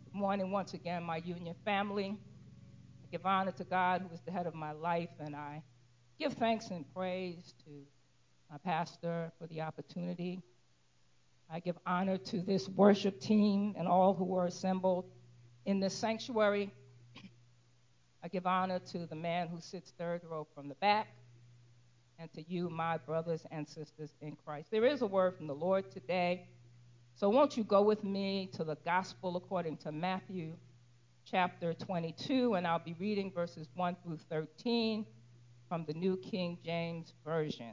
Good morning once again, my union family. I give honor to God, who is the head of my life, and I give thanks and praise to my pastor for the opportunity. I give honor to this worship team and all who are assembled in this sanctuary. I give honor to the man who sits third row from the back, and to you, my brothers and sisters in Christ. There is a word from the Lord today. So won't you go with me to the gospel according to Matthew chapter 22, and I'll be reading verses 1 through 13 from the New King James Version.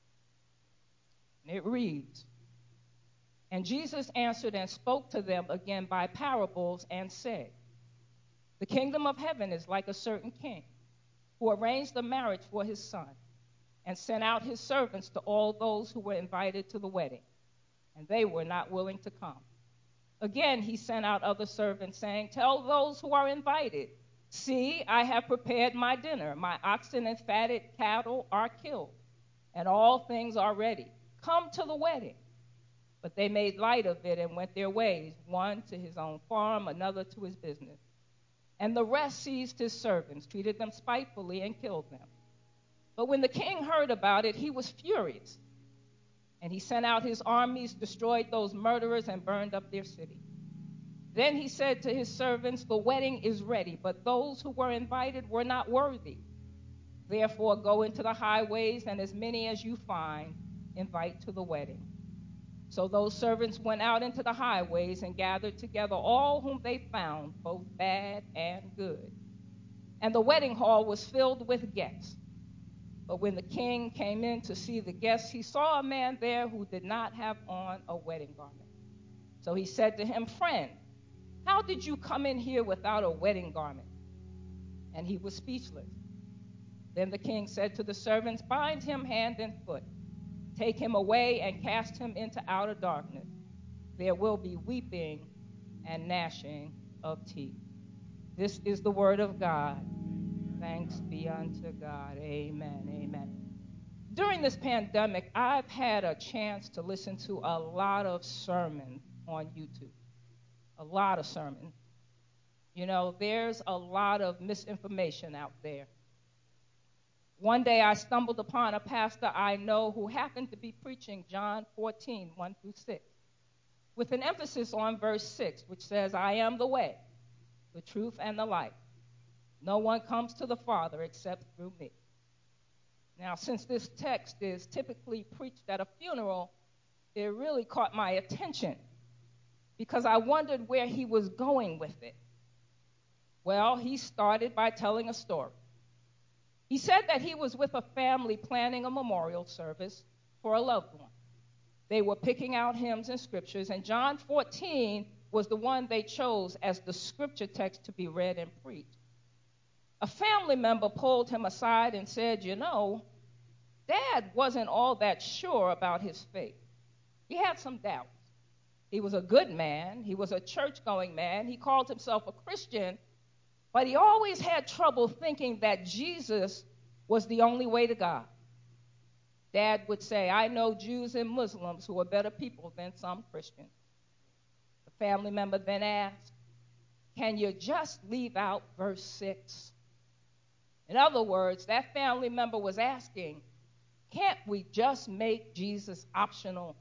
And it reads, "And Jesus answered and spoke to them again by parables and said, 'The kingdom of heaven is like a certain king who arranged a marriage for his son and sent out his servants to all those who were invited to the wedding. And they were not willing to come. Again, he sent out other servants, saying, "Tell those who are invited, see, I have prepared my dinner. My oxen and fatted cattle are killed, and all things are ready. Come to the wedding." But they made light of it and went their ways, one to his own farm, another to his business. And the rest seized his servants, treated them spitefully, and killed them. But when the king heard about it, he was furious. And he sent out his armies, destroyed those murderers, and burned up their city. Then he said to his servants, "The wedding is ready, but those who were invited were not worthy. Therefore go into the highways, and as many as you find, invite to the wedding." So those servants went out into the highways and gathered together all whom they found, both bad and good. And the wedding hall was filled with guests. But when the king came in to see the guests, he saw a man there who did not have on a wedding garment. So he said to him, "Friend, how did you come in here without a wedding garment?" And he was speechless. Then the king said to the servants, "Bind him hand and foot. Take him away and cast him into outer darkness. There will be weeping and gnashing of teeth." This is the word of God. Thanks be unto God. Amen. Amen. During this pandemic, I've had a chance to listen to a lot of sermons on YouTube. A lot of sermons. You know, there's a lot of misinformation out there. One day I stumbled upon a pastor I know who happened to be preaching John 14, 1 through 6, with an emphasis on verse 6, which says, "I am the way, the truth, and the life. No one comes to the Father except through me." Now, since this text is typically preached at a funeral, it really caught my attention because I wondered where he was going with it. Well, he started by telling a story. He said that he was with a family planning a memorial service for a loved one. They were picking out hymns and scriptures, and John 14 was the one they chose as the scripture text to be read and preached. A family member pulled him aside and said, "You know, Dad wasn't all that sure about his faith. He had some doubts. He was a good man. He was a church-going man. He called himself a Christian, but he always had trouble thinking that Jesus was the only way to God." Dad would say, "I know Jews and Muslims who are better people than some Christians." The family member then asked, "Can you just leave out verse 6? In other words, that family member was asking, "Can't we just make Jesus optional?"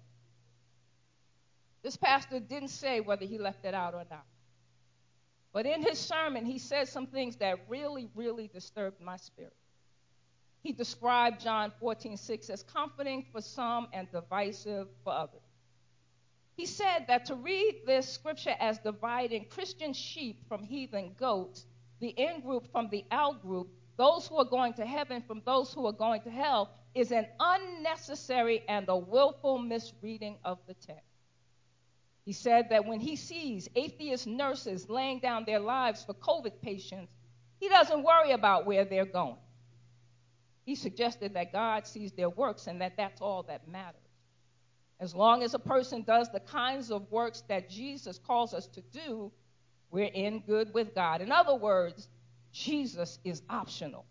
This pastor didn't say whether he left it out or not. But in his sermon, he said some things that really, really disturbed my spirit. He described John 14:6 as comforting for some and divisive for others. He said that to read this scripture as dividing Christian sheep from heathen goats, the in group from the out group, those who are going to heaven from those who are going to hell, is an unnecessary and a willful misreading of the text. He said that when he sees atheist nurses laying down their lives for COVID patients, he doesn't worry about where they're going. He suggested that God sees their works and that that's all that matters. As long as a person does the kinds of works that Jesus calls us to do, we're in good with God. In other words, Jesus is optional.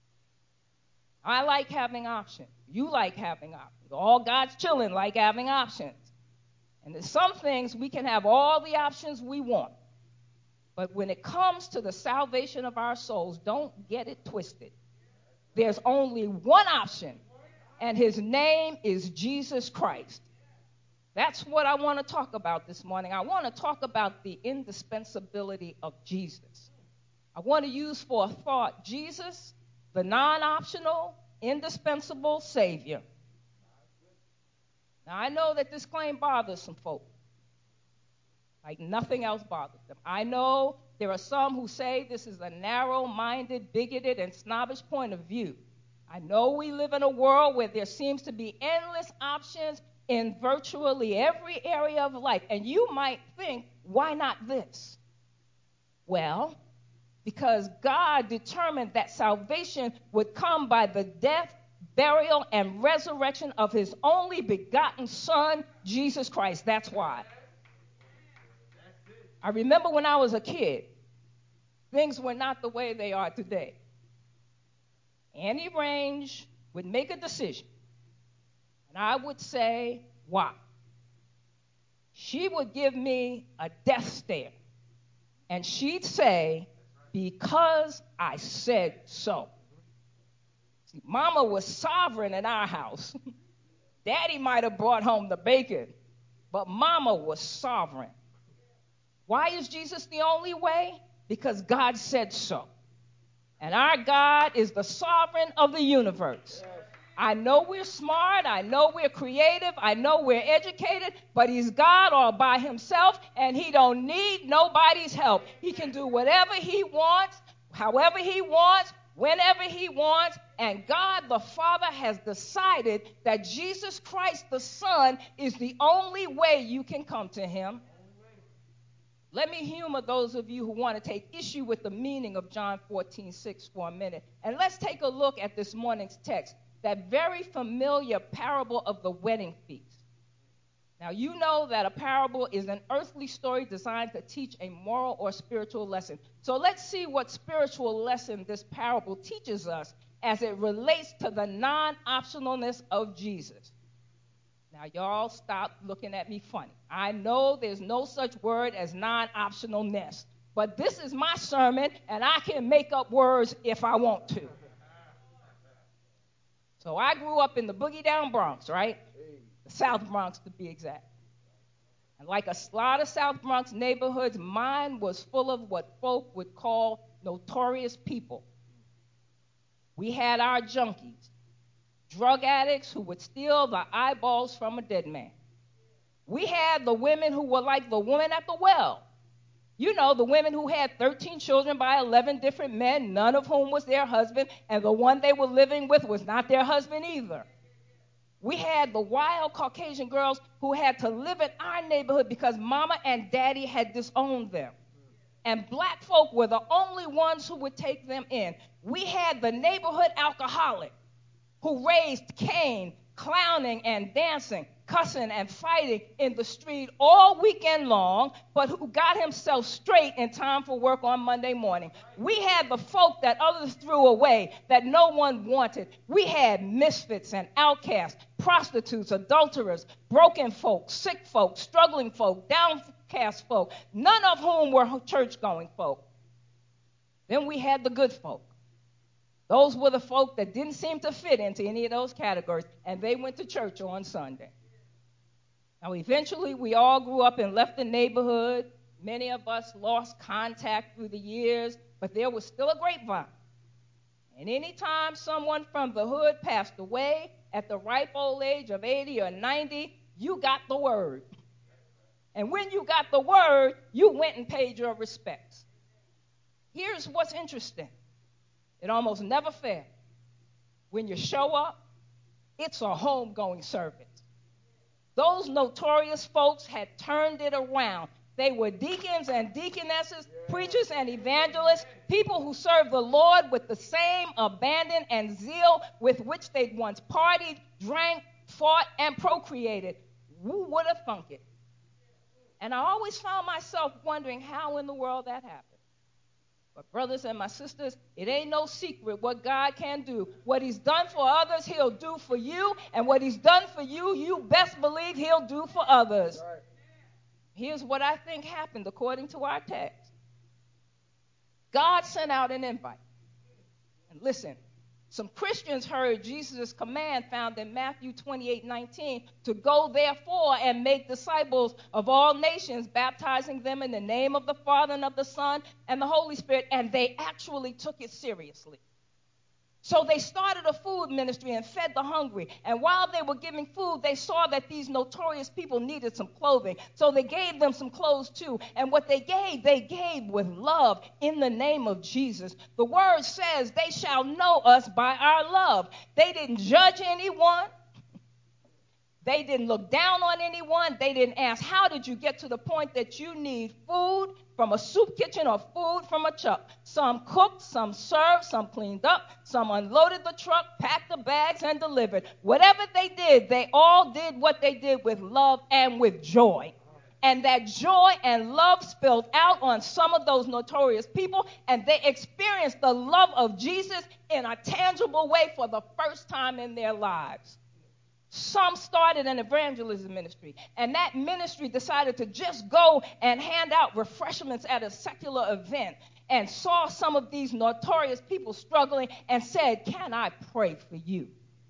I like having options. You like having options. All God's children like having options. And there's some things we can have all the options we want. But when it comes to the salvation of our souls, don't get it twisted. There's only one option, and his name is Jesus Christ. That's what I want to talk about this morning. I want to talk about the indispensability of Jesus. I want to use for a thought Jesus, the non-optional, indispensable Savior. Now, I know that this claim bothers some folk, like nothing else bothers them. I know there are some who say this is a narrow-minded, bigoted, and snobbish point of view. I know we live in a world where there seems to be endless options in virtually every area of life. And you might think, why not this? Well, because God determined that salvation would come by the death, burial, and resurrection of his only begotten Son, Jesus Christ. That's why. I remember when I was a kid, things were not the way they are today. Annie Range would make a decision, and I would say, why? She would give me a death stare, and she'd say, because I said so. See, Mama was sovereign in our house. Daddy might have brought home the bacon, but Mama was sovereign. Why is Jesus the only way? Because God said so. And our God is the sovereign of the universe. I know we're smart, I know we're creative, I know we're educated, but he's God all by himself, and he don't need nobody's help. He can do whatever he wants, however he wants, whenever he wants, and God the Father has decided that Jesus Christ the Son is the only way you can come to him. Let me humor those of you who want to take issue with the meaning of John 14:6 for a minute. And let's take a look at this morning's text, that very familiar parable of the wedding feast. Now, you know that a parable is an earthly story designed to teach a moral or spiritual lesson. So let's see what spiritual lesson this parable teaches us as it relates to the non-optionalness of Jesus. Now, y'all stop looking at me funny. I know there's no such word as non-optionalness, but this is my sermon, and I can make up words if I want to. So I grew up in the boogie down Bronx, right? The South Bronx, to be exact. And like a lot of South Bronx neighborhoods, mine was full of what folk would call notorious people. We had our junkies, drug addicts who would steal the eyeballs from a dead man. We had the women who were like the woman at the well. You know, the women who had 13 children by 11 different men, none of whom was their husband, and the one they were living with was not their husband either. We had the wild Caucasian girls who had to live in our neighborhood because mama and daddy had disowned them. And black folk were the only ones who would take them in. We had the neighborhood alcoholic who raised Cain, clowning and dancing, cussing and fighting in the street all weekend long, but who got himself straight in time for work on Monday morning. We had the folk that others threw away, that no one wanted. We had misfits and outcasts, prostitutes, adulterers, broken folk, sick folk, struggling folk, downcast folk, none of whom were church-going folk. Then we had the good folk. Those were the folk that didn't seem to fit into any of those categories, and they went to church on Sunday. Now, eventually, we all grew up and left the neighborhood. Many of us lost contact through the years, but there was still a grapevine. And anytime someone from the hood passed away at the ripe old age of 80 or 90, you got the word. And when you got the word, you went and paid your respects. Here's what's interesting. It almost never fails. When you show up, it's a homegoing service. Those notorious folks had turned it around. They were deacons and deaconesses, preachers and evangelists, people who served the Lord with the same abandon and zeal with which they'd once partied, drank, fought, and procreated. Who would have thunk it? And I always found myself wondering how in the world that happened. But brothers and my sisters, it ain't no secret what God can do. What he's done for others, he'll do for you. And what he's done for you, you best believe he'll do for others. Right. Here's what I think happened according to our text. God sent out an invite. And listen, some Christians heard Jesus' command found in Matthew 28:19 to go therefore and make disciples of all nations, baptizing them in the name of the Father and of the Son and the Holy Spirit, and they actually took it seriously. So they started a food ministry and fed the hungry. And while they were giving food, they saw that these notorious people needed some clothing. So they gave them some clothes too. And what they gave with love in the name of Jesus. The word says they shall know us by our love. They didn't judge anyone. They didn't look down on anyone. They didn't ask, how did you get to the point that you need food from a soup kitchen or food from a truck? Some cooked, some served, some cleaned up, some unloaded the truck, packed the bags, and delivered. Whatever they did, they all did what they did with love and with joy. And that joy and love spilled out on some of those notorious people, and they experienced the love of Jesus in a tangible way for the first time in their lives. Some started an evangelism ministry, and that ministry decided to just go and hand out refreshments at a secular event and saw some of these notorious people struggling and said, "Can I pray for you?"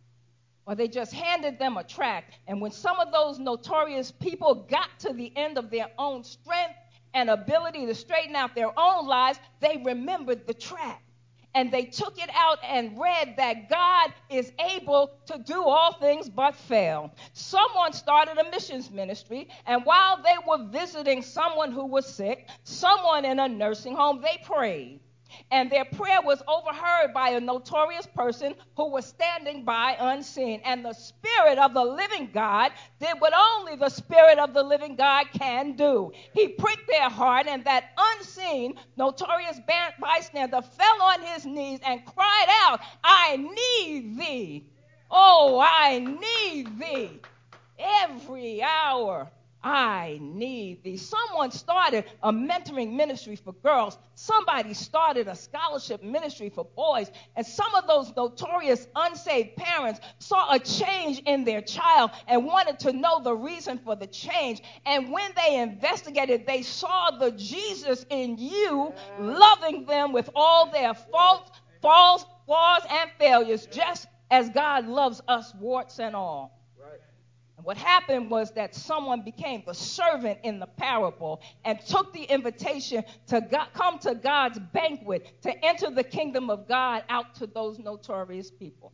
Or they just handed them a tract, and when some of those notorious people got to the end of their own strength and ability to straighten out their own lives, they remembered the tract. And they took it out and read that God is able to do all things but fail. Someone started a missions ministry, and while they were visiting someone who was sick, someone in a nursing home, they prayed. And their prayer was overheard by a notorious person who was standing by unseen. And the Spirit of the living God did what only the Spirit of the living God can do. He pricked their heart, and that unseen, notorious bystander fell on his knees and cried out, "I need thee. Oh, I need thee. Every hour I need thee." Someone started a mentoring ministry for girls. Somebody started a scholarship ministry for boys. And some of those notorious unsaved parents saw a change in their child and wanted to know the reason for the change. And when they investigated, they saw the Jesus in you loving them with all their faults, flaws, and failures, just as God loves us, warts and all. What happened was that someone became the servant in the parable and took the invitation to come to God's banquet, to enter the kingdom of God out to those notorious people.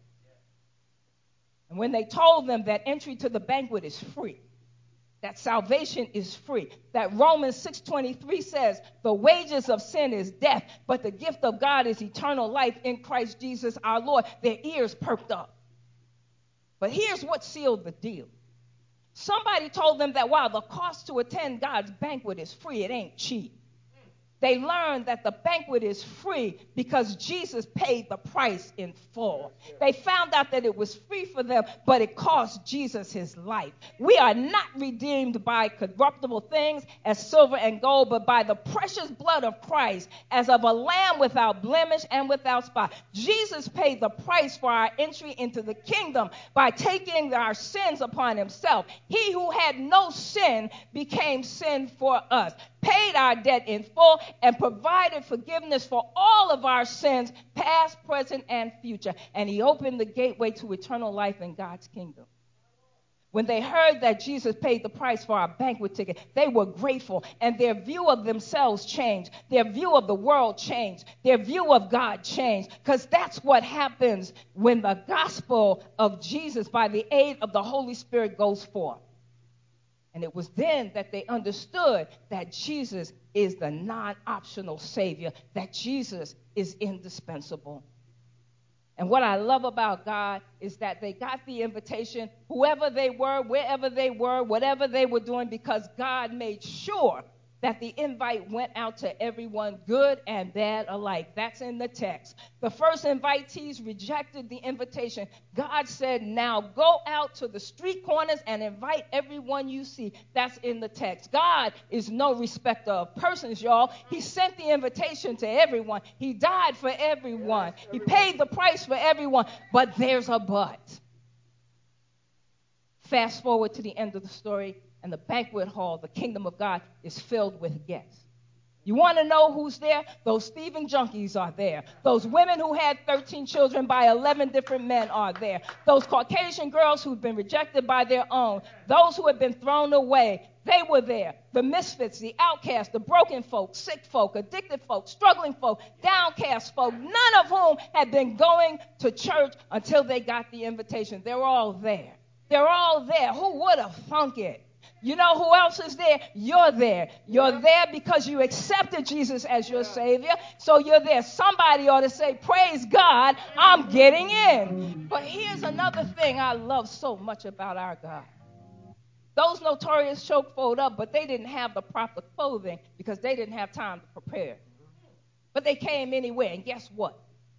And when they told them that entry to the banquet is free, that salvation is free, that Romans 6:23 says the wages of sin is death, but the gift of God is eternal life in Christ Jesus our Lord, their ears perked up. But here's what sealed the deal. Somebody told them that while the cost to attend God's banquet is free, it ain't cheap. They learned that the banquet is free because Jesus paid the price in full. They found out that it was free for them, but it cost Jesus his life. We are not redeemed by corruptible things as silver and gold, but by the precious blood of Christ, as of a lamb without blemish and without spot. Jesus paid the price for our entry into the kingdom by taking our sins upon himself. He who had no sin became sin for us, paid our debt in full, and provided forgiveness for all of our sins, past, present, and future. And he opened the gateway to eternal life in God's kingdom. When they heard that Jesus paid the price for our banquet ticket, they were grateful, and their view of themselves changed. Their view of the world changed. Their view of God changed, because that's what happens when the gospel of Jesus, by the aid of the Holy Spirit, goes forth. And it was then that they understood that Jesus is the non-optional Savior, that Jesus is indispensable. And what I love about God is that they got the invitation, whoever they were, wherever they were, whatever they were doing, because God made sure that the invite went out to everyone, good and bad alike. That's in the text. The first invitees rejected the invitation. God said, now go out to the street corners and invite everyone you see. That's in the text. God is no respecter of persons, y'all. He sent the invitation to everyone. He died for everyone. He paid the price for everyone. But there's a but. Fast forward to the end of the story. And the banquet hall, the kingdom of God, is filled with guests. You want to know who's there? Those thieving junkies are there. Those women who had 13 children by 11 different men are there. Those Caucasian girls who've been rejected by their own. Those who have been thrown away. They were there. The misfits, the outcasts, the broken folk, sick folk, addicted folk, struggling folk, downcast folk, none of whom had been going to church until they got the invitation. They're all there. They're all there. Who would have thunk it? You know who else is there? You're there. You're there because you accepted Jesus as your Savior. So you're there. Somebody ought to say, praise God, I'm getting in. But here's another thing I love so much about our God. Those notorious chokefold up, but they didn't have the proper clothing because they didn't have time to prepare. But they came anyway, and guess what?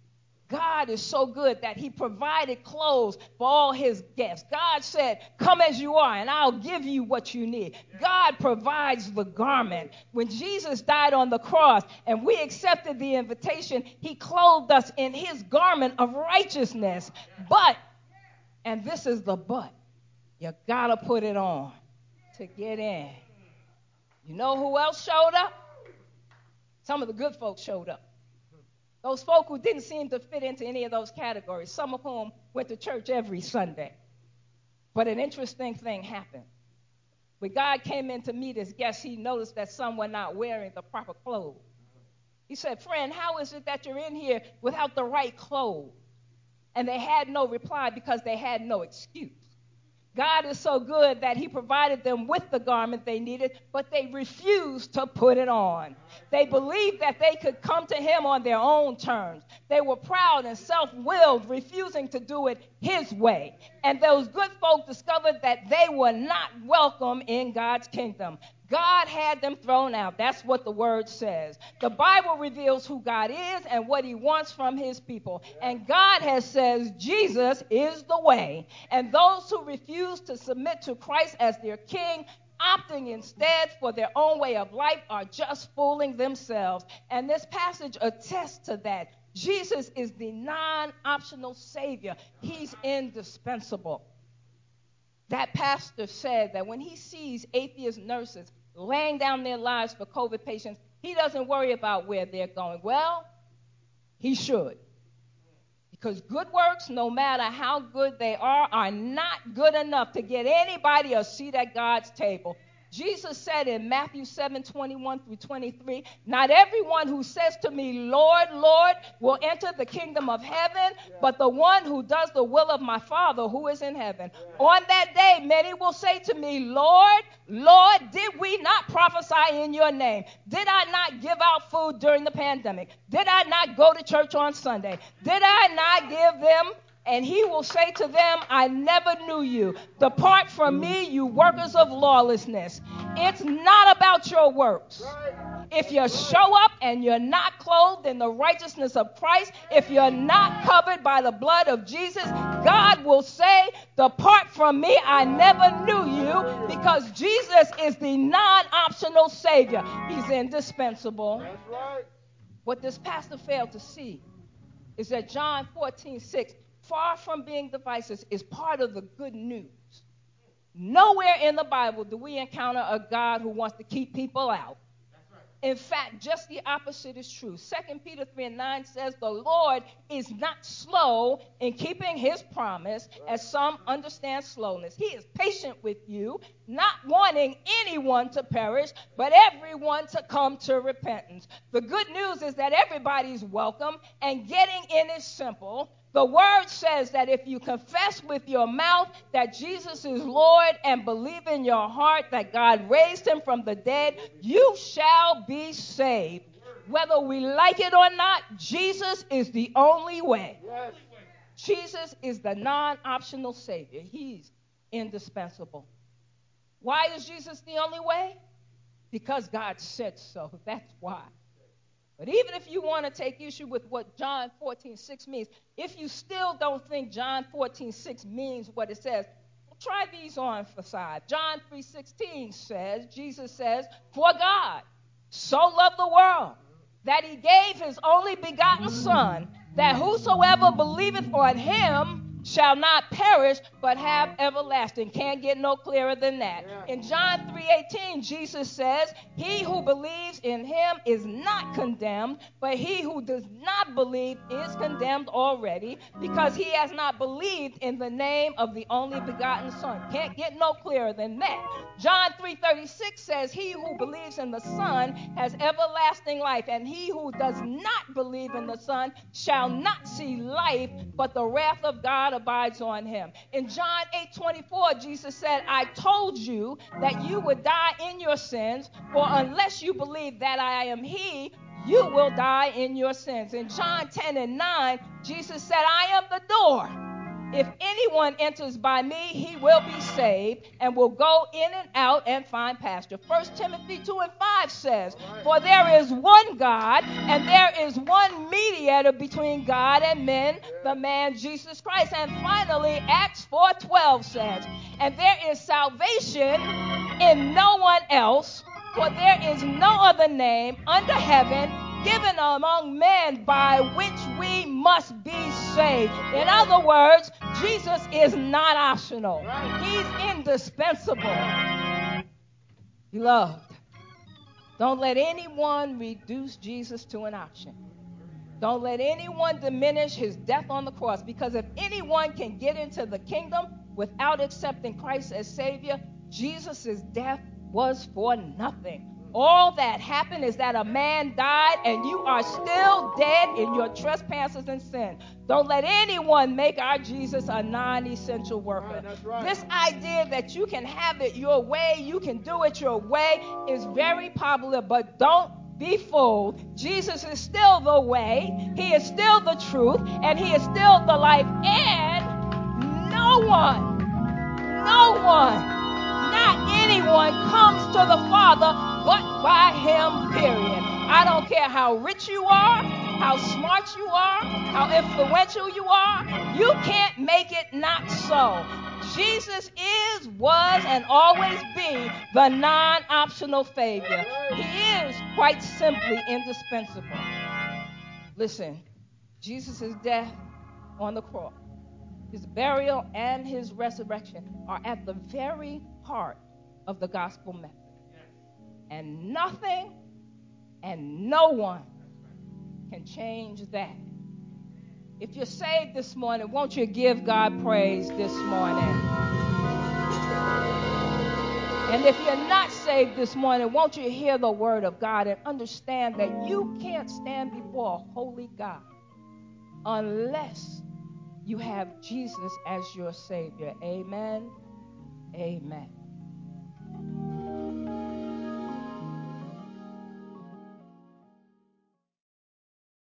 God is so good that he provided clothes for all his guests. God said, come as you are, and I'll give you what you need. God provides the garment. When Jesus died on the cross and we accepted the invitation, he clothed us in his garment of righteousness. But, and this is the but, you got to put it on to get in. You know who else showed up? Some of the good folks showed up. Those folk who didn't seem to fit into any of those categories, some of whom went to church every Sunday. But an interesting thing happened. When God came in to meet his guests, he noticed that some were not wearing the proper clothes. He said, friend, how is it that you're in here without the right clothes? And they had no reply because they had no excuse. God is so good that he provided them with the garment they needed, but they refused to put it on. They believed that they could come to him on their own terms. They were proud and self-willed, refusing to do it his way. And those good folk discovered that they were not welcome in God's kingdom. God had them thrown out. That's what the word says. The Bible reveals who God is and what he wants from his people. And God has said Jesus is the way. And those who refuse to submit to Christ as their king, opting instead for their own way of life, are just fooling themselves. And this passage attests to that. Jesus is the non-optional Savior. He's indispensable. That pastor said that when he sees atheist nurses laying down their lives for COVID patients, he doesn't worry about where they're going. Well, he should. Because good works, no matter how good they are not good enough to get anybody a seat at God's table. Jesus said in Matthew 7:21-23, not everyone who says to me, Lord, Lord, will enter the kingdom of heaven, but the one who does the will of my Father who is in heaven. On that day, many will say to me, Lord, Lord, did we not prophesy in your name? Did I not give out food during the pandemic? Did I not go to church on Sunday? Did I not give them? And he will say to them, I never knew you. Depart from me, you workers of lawlessness. It's not about your works. If you show up and you're not clothed in the righteousness of Christ, if you're not covered by the blood of Jesus, God will say, depart from me, I never knew you, because Jesus is the non-optional Savior. He's indispensable. That's right. What this pastor failed to see is that John 14:6, far from being divisive, is part of the good news. Nowhere in the Bible do we encounter a God who wants to keep people out. In fact, just the opposite is true. 2 Peter 3:9 says, the Lord is not slow in keeping his promise, as some understand slowness. He is patient with you, not wanting anyone to perish, but everyone to come to repentance. The good news is that everybody's welcome, and getting in is simple. The word says that if you confess with your mouth that Jesus is Lord and believe in your heart that God raised him from the dead, you shall be saved. Whether we like it or not, Jesus is the only way. Yes. Jesus is the non-optional Savior. He's indispensable. Why is Jesus the only way? Because God said so. That's why. But even if you want to take issue with what John 14:6 means, if you still don't think John 14:6 means what it says, try these on for size. John 3:16 says, Jesus says, for God so loved the world that he gave his only begotten Son, that whosoever believeth on him shall not perish, but have everlasting. Can't get no clearer than that. In John 3:18, Jesus says, he who believes in him is not condemned, but he who does not believe is condemned already, because he has not believed in the name of the only begotten Son. Can't get no clearer than that. John 3:36 says, he who believes in the Son has everlasting life, and he who does not believe in the Son shall not see life, but the wrath of God abides on him. In John 8:24, Jesus said, I told you that you would die in your sins, for unless you believe that I am he, you will die in your sins. In John 10:9, Jesus said, I am the door. If anyone enters by me, he will be saved and will go in and out and find pasture. 1 Timothy 2:5 says, for there is one God, and there is one mediator between God and men, the man Jesus Christ. And finally, Acts 4:12 says, and there is salvation in no one else, for there is no other name under heaven given among men by which we must be saved. In other words, Jesus is not optional. He's indispensable. Beloved, don't let anyone reduce Jesus to an option. Don't let anyone diminish his death on the cross, because if anyone can get into the kingdom without accepting Christ as Savior, Jesus' death was for nothing. All that happened is that a man died, and you are still dead in your trespasses and sin. Don't let anyone make our Jesus a non-essential worker. Right. This idea that you can have it your way, you can do it your way, is very popular, but don't be fooled. Jesus is still the way, he is still the truth, and he is still the life, and no one, not anyone comes to the Father but by him, period. I don't care how rich you are, how smart you are, how influential you are, you can't make it not so. Jesus is, was, and always be the non-optional Savior. He is quite simply indispensable. Listen, Jesus' death on the cross, his burial, and his resurrection are at the very heart of the gospel message. And nothing and no one can change that. If you're saved this morning, won't you give God praise this morning? And if you're not saved this morning, won't you hear the word of God and understand that you can't stand before a holy God unless you have Jesus as your Savior. Amen. Amen.